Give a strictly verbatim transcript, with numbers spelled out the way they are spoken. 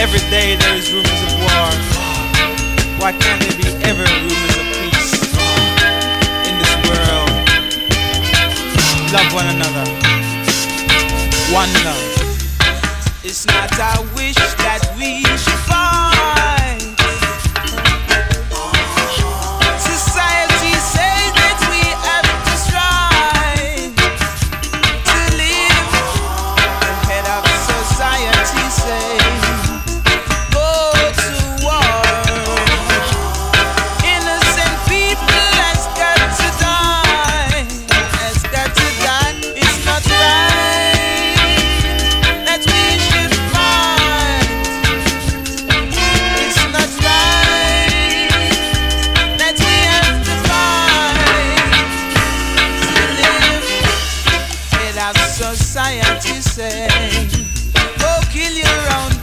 every day there is rumors of war. Why can't there be ever rumors of peace in this world? Love one another. One love. It's not our wish that we should fight. Society says that we have to strive to live. The head of society says go to war. Innocent people has got to die, has got to die. It's not right that we should fight. It's not right that we have to fight to live. Head of society say go kill your own